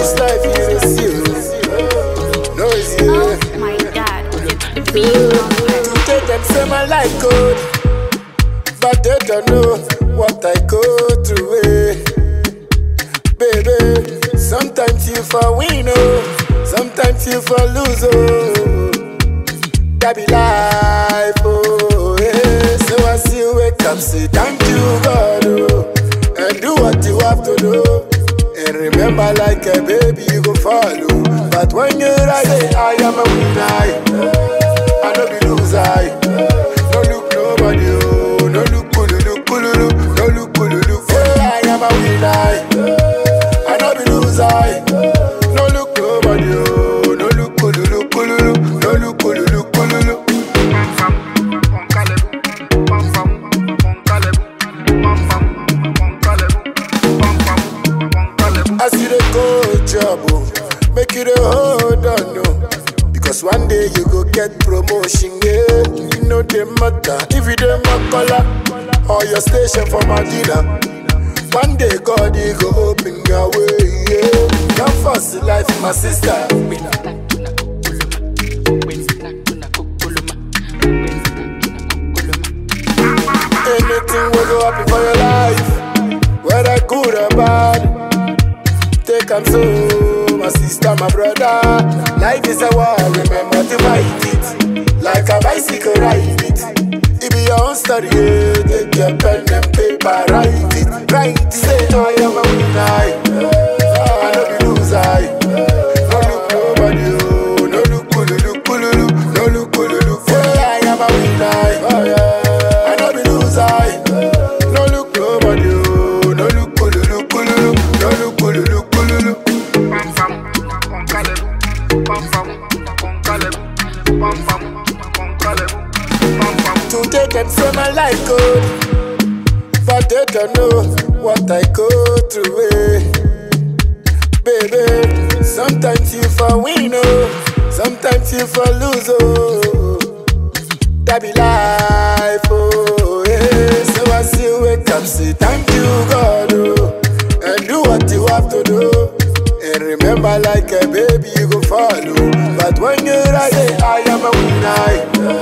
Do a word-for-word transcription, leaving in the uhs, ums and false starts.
this life you see you. No it's you. Oh my God, it's the beat on fire. Today them say my life good, but they don't know what I go through. Eh. Baby, sometimes you for win, oh, sometimes you for lose, oh. That be life, oh, yeah. So as you wake up, say thank you, God, oh, and do what you have to do. And remember, like a baby, you go follow. But when you're right, say, I am a winner, I don't be loser. No look nobody, oh, no look, cool, look, cool, look, no look, cool, look. Say, I am a winner, I don't be loser. No look nobody, oh, no look, cool, look, cool, look, no look, cool, look. As you dey go job, oh, make you dey hold on, no. Because one day you go get promotion, yeah. You know the matter if you dey Makola or your station for Madina. One day God he go open your way, yeah. Come first in life, my sister. Anything will go happen for your life, whether good or bad. Take am so, my sister, my brother. Life is a war, remember to fight it. Like a bicycle, ride it. It be your own story, yeah. Take your pen and paper, write it. Write it, say I am a winner, I no be loser. No look nobody, oh, no look cool, look cool, look, no look cool, look. Say I am a winner, I no be loser. No look nobody, oh, no look cool, look cool, look, no look cool, look. Today them say my life good, but they don't know what I go through. Eh. Baby, sometimes you for win, oh, sometimes you for lose, oh. That be life, oh, yeah. So as you wake up, say thank you, God, oh, and do what you have to do. And remember, like a baby, you go follow. But when you're right, say I am a winner.